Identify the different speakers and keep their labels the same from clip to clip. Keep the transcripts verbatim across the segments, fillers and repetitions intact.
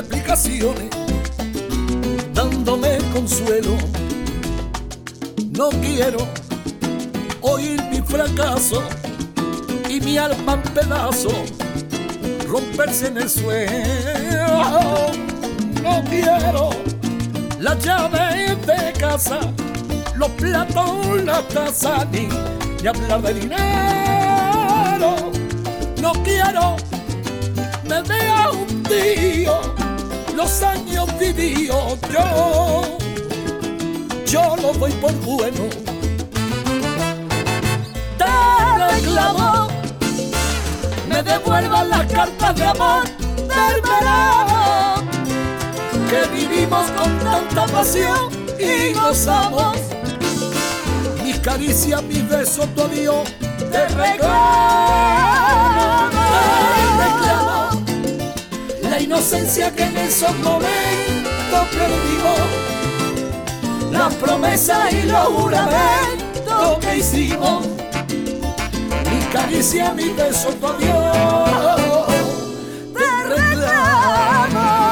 Speaker 1: explicaciones, dándome consuelo. No quiero oír mi fracaso y mi alma en pedazos romperse en el suelo. No quiero la llave de casa, los platos, la taza, ni, ni hablar de dinero. No quiero me vea hundido los años vividos. Yo, yo lo doy por bueno. Te reclamo me devuelvan las cartas de amor del verano que vivimos con tanta pasión y gozamos. Mis caricias, mis besos, tu adiós, te reclamo, te reclamo la inocencia que en esos momentos perdimos, las promesas y los juramentos que hicimos. Mis caricias, mis besos, tu adiós, te reclamo.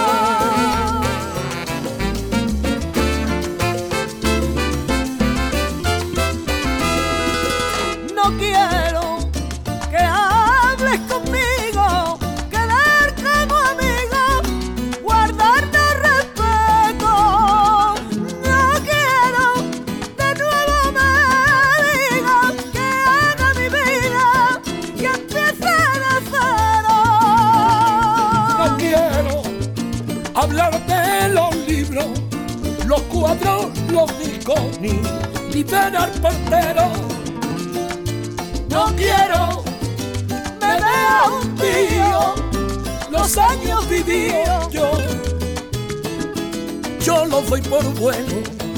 Speaker 1: No quiero que hables conmigo, quedar como amigo, guardarte respeto. No quiero de nuevo me digas que haga mi vida y empiece de cero. No quiero hablar de los libros, los cuadros, los discos, ni, ni ver al portero. No quiero me vea hundido los años vividos. Yo, yo los doy por bueno.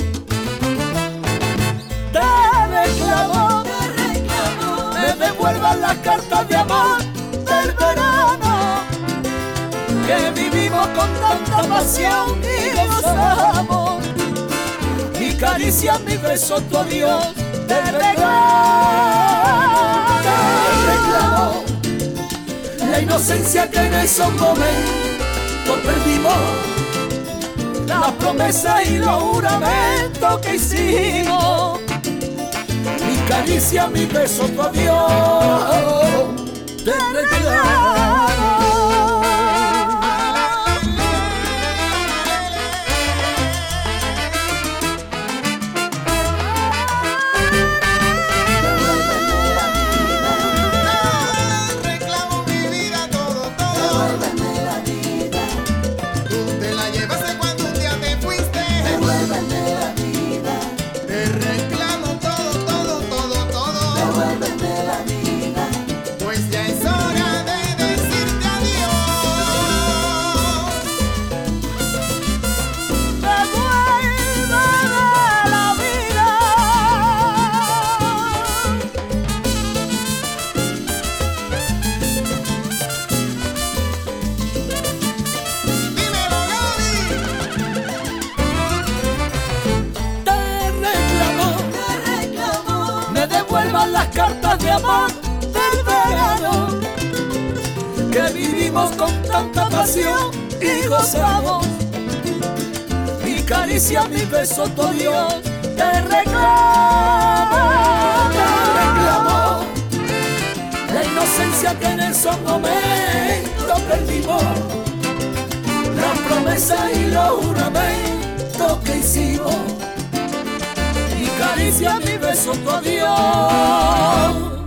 Speaker 1: Te reclamo, te reclamo me devuelvan las cartas de amor del verano que vivimos con tanta pasión y gozamos. Mi caricia, mi beso, tu adiós, te reclamo. Reclamo la inocencia que en esos momentos perdimos, las promesas y los juramentos que hicimos. Mi caricia, mi beso, tu adiós, te reclamo. Las cartas de amor del verano que vivimos con tanta pasión y gozamos. Mi caricia, mi beso, tu adiós, te reclamo, te reclamo la inocencia que en esos momentos perdimos, las promesas y los juramentos que hicimos. Mi caricia, mi beso, tu adiós.